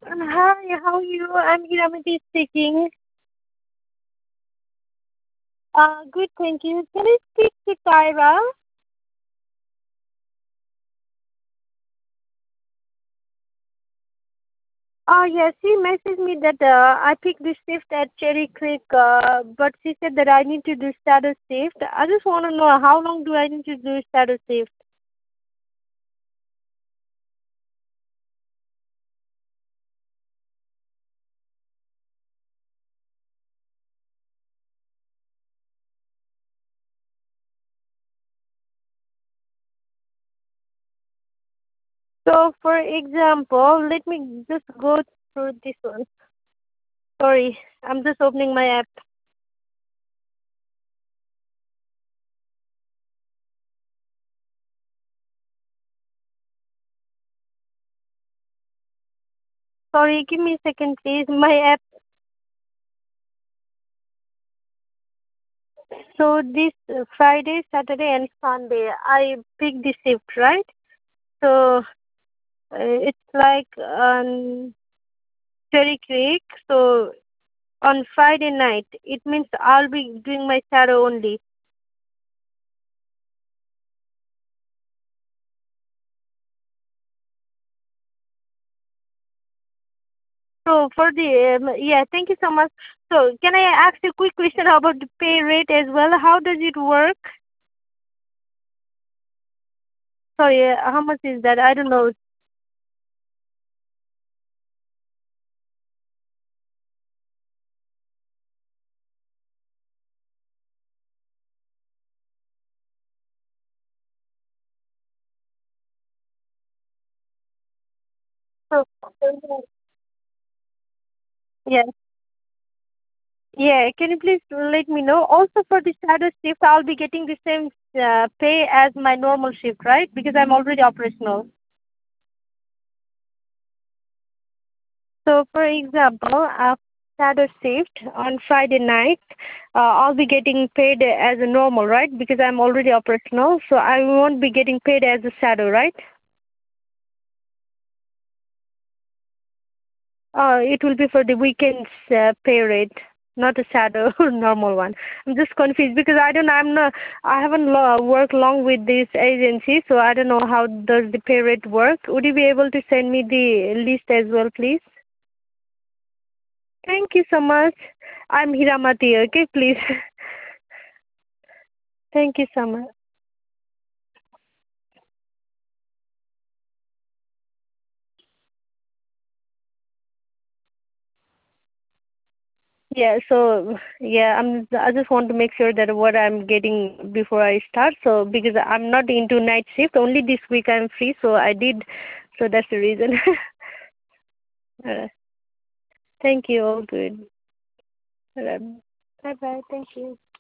Hi, how are you? I'm Hiramati speaking. Good, thank you. Can I speak to Tyra? Oh, yes, she messaged me that I picked the shift at Cherry Creek, but she said that I need to do status shift. I just want to know how long do I need to do status shift? So, for example, let me just go through this one. Sorry, I'm just opening my app. Sorry, give me a second, please. My app. So, this Friday, Saturday, and Sunday, I picked the shift, right? So, it's like Cherry Creek. So on Friday night, it means I'll be doing my shadow only. So for the yeah, thank you so much. So can I ask you a quick question about the pay rate as well? How does it work? Sorry, how much is that? I don't know. So yeah, yeah. Can you please let me know? Also for the shadow shift, I'll be getting the same pay as my normal shift, right? Because I'm already operational. So, for example, shadow shift on Friday night, I'll be getting paid as a normal, right? Because I'm already operational, so I won't be getting paid as a shadow, right? It will be for the weekend's pay rate, not a shadow normal one. I'm just confused because I haven't worked long with this agency, so I don't know how does the pay rate work. Would you be able to send me the list as well, please? Thank you so much. I'm Hiramati, okay, please. Thank you so much. Yeah, so yeah, I just want to make sure that what I'm getting before I start. So because I'm not into night shift, only this week I'm free, so I did. So that's the reason. uh, Thank you. All good. Bye bye. Thank you.